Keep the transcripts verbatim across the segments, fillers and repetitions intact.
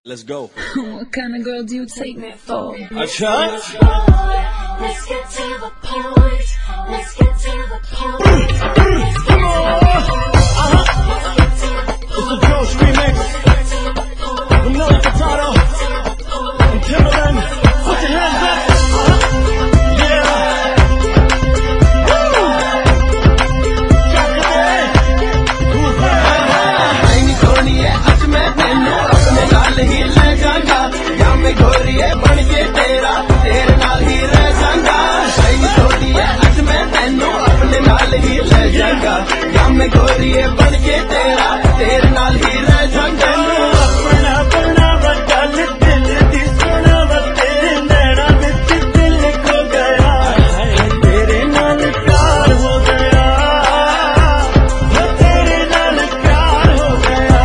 Let's go. What kind of girl do you take me for? A church? Let's get to the point. Let's get to the point. Let's get to the point. It's the Josh remix. The Millie Potato. And Timberland. Put your hands up. Yeah. Woo! Saturday. Who's that? Ain't Tony hai aj main tenu apne naal hi le jaanga ya main gori hai ban ke tera tere naal hi reh jaanga Ain't Tony hai aj main tenu apne naal hi le jaanga ya main gori hai ban ke tera tere naal hi reh jaanga अपना अपना बदल दिल दी सुना तेरे नैना विच दिल खो गया तेरे नाल प्यार हो गया वो तेरे नाल प्यार हो गया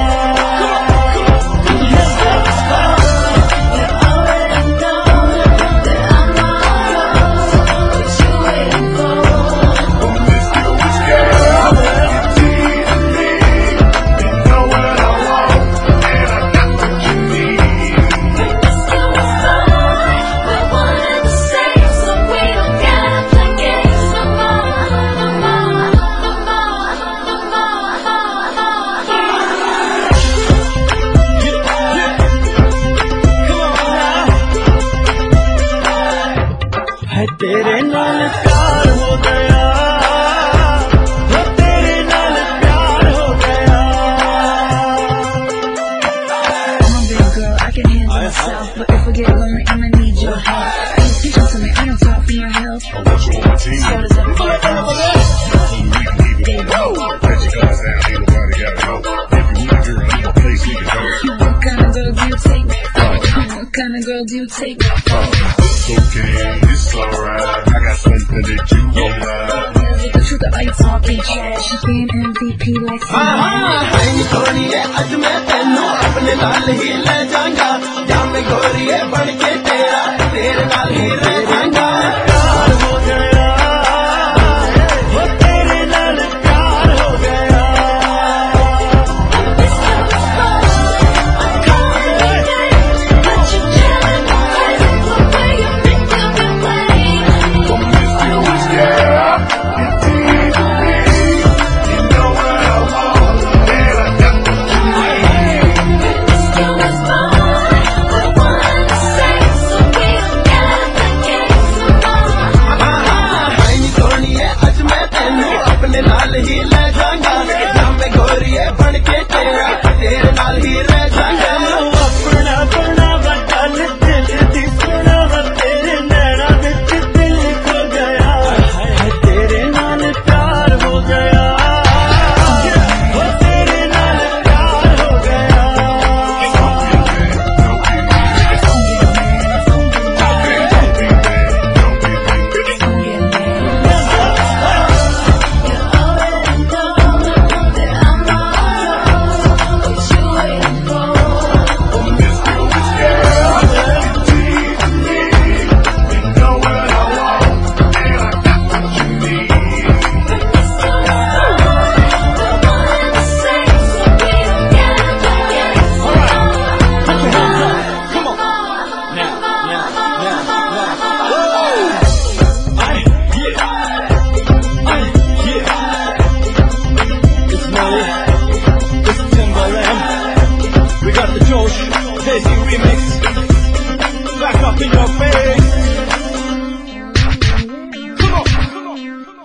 तेरे नाल प्यार हो गया वो तेरे नाल प्यार हो गया I'm a big girl, I can handle myself, but if I get lonely, I'ma need your help. Pay attention to me, I don't talk for your health. So does everybody else. What kind of girl do you take me for? What kind of girl do you take me for? Okay, it's alright. I got something that you gon' like. The truth, are you talking trash? You being M V P like Ain't Tony hai aj main tenu apne naal hi le jaanga ya main gori hai ban ke tera tere naal hi reh jaanga प्यार हो गया वो तेरे नाल प्यार हो गया अपने नाल ही ले जाऊंगा या मैं गोरी है बन के तेरा तेरे नाल ही रह जाऊंगा अपना अपना बदल दिल दी सुना तेरे नैना विच दिल खो गया तेरे नाल प्यार हो गया वो तेरे नाल प्यार हो गया Daisy remix, back up in your face. Come on, come on,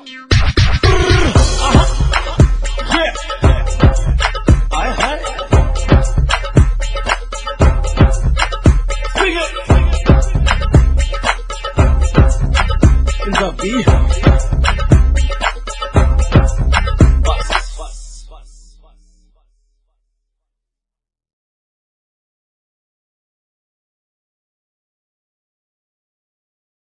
uh huh, yeah. I had. Sing it. In the beat.